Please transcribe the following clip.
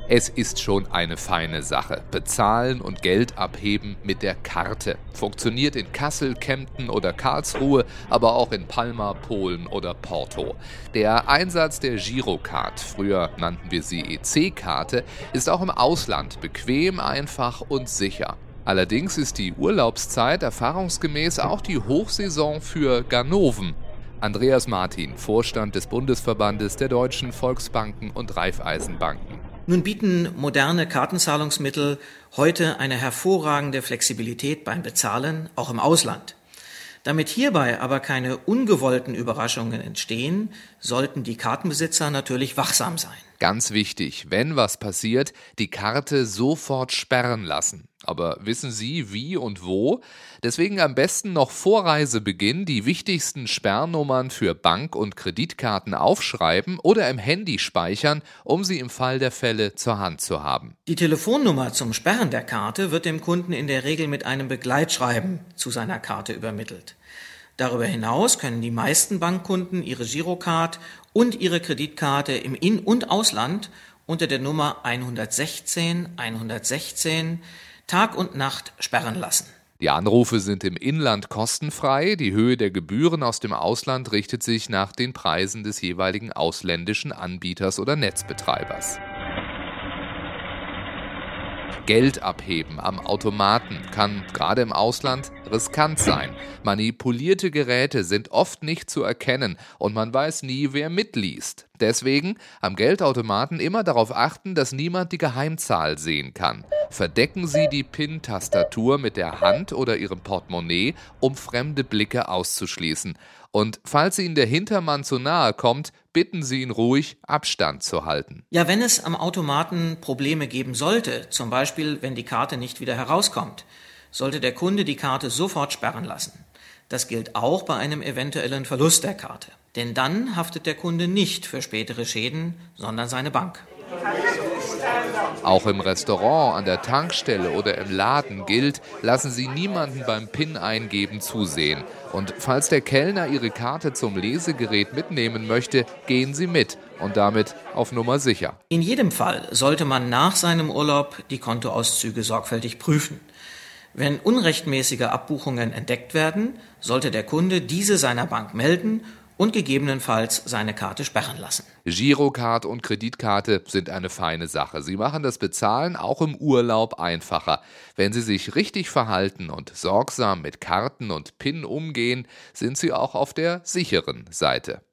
Es ist schon eine feine Sache. Bezahlen und Geld abheben mit der Karte. Funktioniert in Kassel, Kempten oder Karlsruhe, aber auch in Palma, Polen oder Porto. Der Einsatz der Girocard, früher nannten wir sie EC-Karte, ist auch im Ausland bequem, einfach und sicher. Allerdings ist die Urlaubszeit erfahrungsgemäß auch die Hochsaison für Ganoven. Andreas Martin, Vorstand des Bundesverbandes der deutschen Volksbanken und Raiffeisenbanken. Nun bieten moderne Kartenzahlungsmittel heute eine hervorragende Flexibilität beim Bezahlen, auch im Ausland. Damit hierbei aber keine ungewollten Überraschungen entstehen, sollten die Kartenbesitzer natürlich wachsam sein. Ganz wichtig, wenn was passiert, die Karte sofort sperren lassen. Aber wissen Sie, wie und wo? Deswegen am besten noch vor Reisebeginn die wichtigsten Sperrnummern für Bank- und Kreditkarten aufschreiben oder im Handy speichern, um sie im Fall der Fälle zur Hand zu haben. Die Telefonnummer zum Sperren der Karte wird dem Kunden in der Regel mit einem Begleitschreiben zu seiner Karte übermittelt. Darüber hinaus können die meisten Bankkunden ihre Girocard und ihre Kreditkarte im In- und Ausland unter der Nummer 116 116 Tag und Nacht sperren lassen. Die Anrufe sind im Inland kostenfrei, die Höhe der Gebühren aus dem Ausland richtet sich nach den Preisen des jeweiligen ausländischen Anbieters oder Netzbetreibers. Geld abheben am Automaten kann gerade im Ausland riskant sein. Manipulierte Geräte sind oft nicht zu erkennen und man weiß nie, wer mitliest. Deswegen am Geldautomaten immer darauf achten, dass niemand die Geheimzahl sehen kann. Verdecken Sie die PIN-Tastatur mit der Hand oder Ihrem Portemonnaie, um fremde Blicke auszuschließen. Und falls Ihnen der Hintermann zu nahe kommt, bitten Sie ihn ruhig, Abstand zu halten. Ja, wenn es am Automaten Probleme geben sollte, zum Beispiel wenn die Karte nicht wieder herauskommt, sollte der Kunde die Karte sofort sperren lassen. Das gilt auch bei einem eventuellen Verlust der Karte. Denn dann haftet der Kunde nicht für spätere Schäden, sondern seine Bank. Auch im Restaurant, an der Tankstelle oder im Laden gilt, lassen Sie niemanden beim PIN-Eingeben zusehen. Und falls der Kellner Ihre Karte zum Lesegerät mitnehmen möchte, gehen Sie mit und damit auf Nummer sicher. In jedem Fall sollte man nach seinem Urlaub die Kontoauszüge sorgfältig prüfen. Wenn unrechtmäßige Abbuchungen entdeckt werden, sollte der Kunde diese seiner Bank melden und gegebenenfalls seine Karte sperren lassen. Girocard und Kreditkarte sind eine feine Sache. Sie machen das Bezahlen auch im Urlaub einfacher. Wenn Sie sich richtig verhalten und sorgsam mit Karten und PIN umgehen, sind Sie auch auf der sicheren Seite.